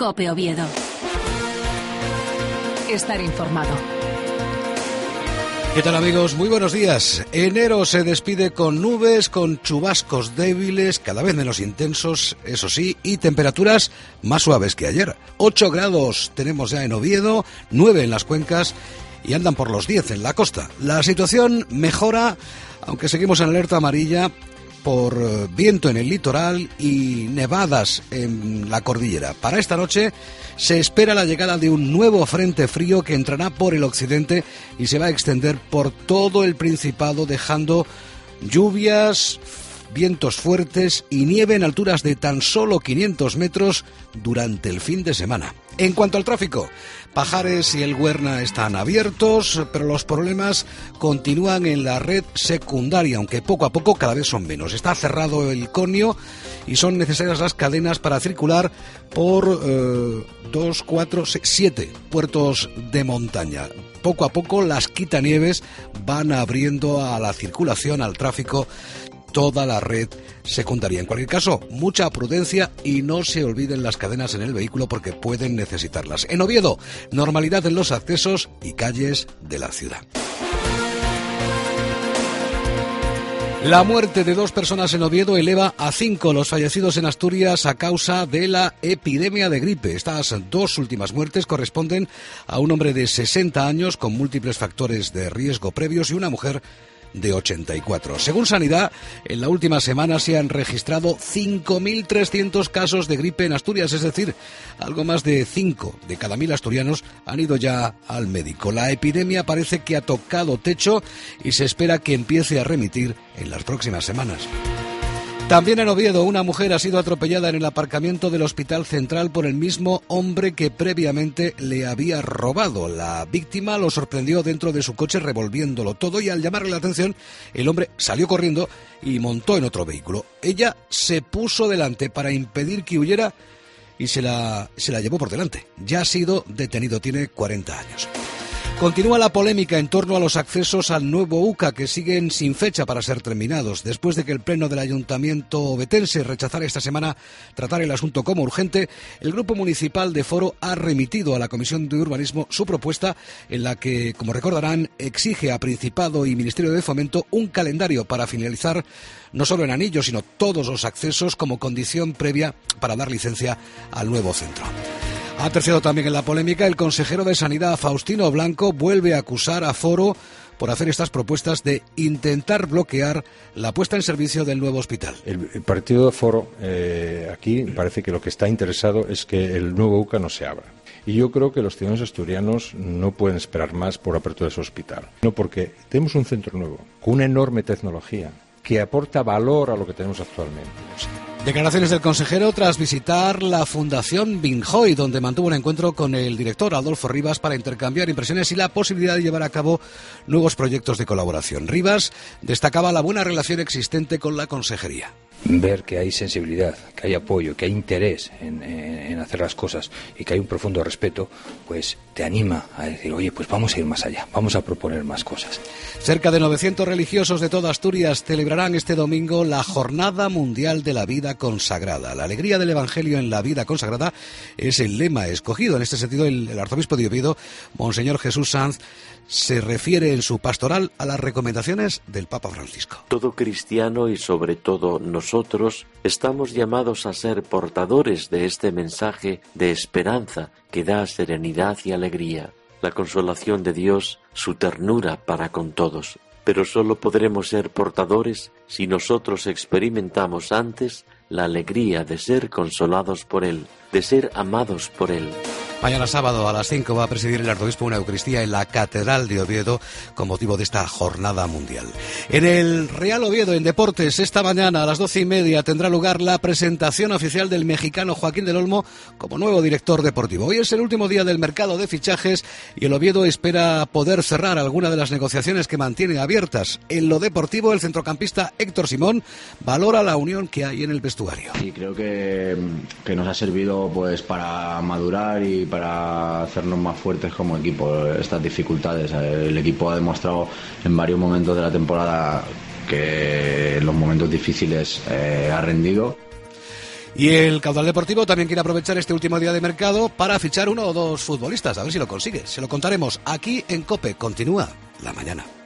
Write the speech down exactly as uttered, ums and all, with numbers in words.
COPE Oviedo. Estar informado. ¿Qué tal, amigos? Muy buenos días. Enero se despide con nubes, con chubascos débiles, cada vez menos intensos, eso sí, y temperaturas más suaves que ayer. ocho grados tenemos ya en Oviedo, nueve en las cuencas y andan por los diez en la costa. La situación mejora, aunque seguimos en alerta amarilla por viento en el litoral y nevadas en la cordillera. Para esta noche se espera la llegada de un nuevo frente frío que entrará por el occidente y se va a extender por todo el Principado, dejando lluvias, vientos fuertes y nieve en alturas de tan solo quinientos metros durante el fin de semana. En cuanto al tráfico, Pajares y el Güerna están abiertos, pero los problemas continúan en la red secundaria, aunque poco a poco cada vez son menos. Está cerrado el conio y son necesarias las cadenas para circular por eh, dos, cuatro, seis, siete puertos de montaña. Poco a poco las quitanieves van abriendo a la circulación, al tráfico, toda la red secundaria. En cualquier caso, mucha prudencia y no se olviden las cadenas en el vehículo porque pueden necesitarlas. En Oviedo, normalidad en los accesos y calles de la ciudad. La muerte de dos personas en Oviedo eleva a cinco los fallecidos en Asturias a causa de la epidemia de gripe. Estas dos últimas muertes corresponden a un hombre de sesenta años con múltiples factores de riesgo previos y una mujer de ochenta y cuatro. Según Sanidad, en la última semana se han registrado cinco mil trescientos casos de gripe en Asturias, es decir, algo más de cinco de cada mil asturianos han ido ya al médico. La epidemia parece que ha tocado techo y se espera que empiece a remitir en las próximas semanas. También en Oviedo, una mujer ha sido atropellada en el aparcamiento del Hospital Central por el mismo hombre que previamente le había robado. La víctima lo sorprendió dentro de su coche revolviéndolo todo y al llamarle la atención, el hombre salió corriendo y montó en otro vehículo. Ella se puso delante para impedir que huyera y se la, se la llevó por delante. Ya ha sido detenido, tiene cuarenta años. Continúa la polémica en torno a los accesos al nuevo U C A, que siguen sin fecha para ser terminados. Después de que el Pleno del Ayuntamiento ovetense rechazara esta semana tratar el asunto como urgente, el Grupo Municipal de Foro ha remitido a la Comisión de Urbanismo su propuesta en la que, como recordarán, exige a Principado y Ministerio de Fomento un calendario para finalizar no solo en Anillo, sino todos los accesos como condición previa para dar licencia al nuevo centro. Ha terciado también en la polémica. El consejero de Sanidad, Faustino Blanco, vuelve a acusar a Foro por hacer estas propuestas de intentar bloquear la puesta en servicio del nuevo hospital. El, el partido de Foro eh, aquí parece que lo que está interesado es que el nuevo U C A no se abra. Y yo creo que los ciudadanos asturianos no pueden esperar más por apertura de ese hospital. No, porque tenemos un centro nuevo, con una enorme tecnología, que aporta valor a lo que tenemos actualmente. Declaraciones del consejero tras visitar la Fundación Binjoy, donde mantuvo un encuentro con el director Adolfo Rivas para intercambiar impresiones y la posibilidad de llevar a cabo nuevos proyectos de colaboración. Rivas destacaba la buena relación existente con la consejería. Ver que hay sensibilidad, que hay apoyo, que hay interés en, en, en hacer las cosas y que hay un profundo respeto, pues te anima a decir, oye, pues vamos a ir más allá, vamos a proponer más cosas. Cerca de novecientos religiosos de toda Asturias celebrarán este domingo la Jornada Mundial de la Vida Consagrada. La alegría del Evangelio en la vida consagrada es el lema escogido. En este sentido, el, el arzobispo de Oviedo, Monseñor Jesús Sanz, se refiere en su pastoral a las recomendaciones del Papa Francisco. Todo cristiano y sobre todo nosotros estamos llamados a ser portadores de este mensaje de esperanza que da serenidad y alegría, la consolación de Dios, su ternura para con todos. Pero solo podremos ser portadores si nosotros experimentamos antes la alegría de ser consolados por Él, de ser amados por Él. Mañana sábado a las cinco va a presidir el arzobispo una Eucaristía en la Catedral de Oviedo con motivo de esta jornada mundial. En el Real Oviedo, en deportes, esta mañana a las doce y media tendrá lugar la presentación oficial del mexicano Joaquín del Olmo como nuevo director deportivo. Hoy es el último día del mercado de fichajes y el Oviedo espera poder cerrar alguna de las negociaciones que mantiene abiertas. En lo deportivo, el centrocampista Héctor Simón valora la unión que hay en el vestuario. Y creo que, que nos ha servido pues para madurar y para hacernos más fuertes como equipo estas dificultades. El equipo ha demostrado en varios momentos de la temporada que en los momentos difíciles eh, ha rendido. Y el Caudal Deportivo también quiere aprovechar este último día de mercado para fichar uno o dos futbolistas, a ver si lo consigue. Se lo contaremos aquí en COPE. Continúa la mañana.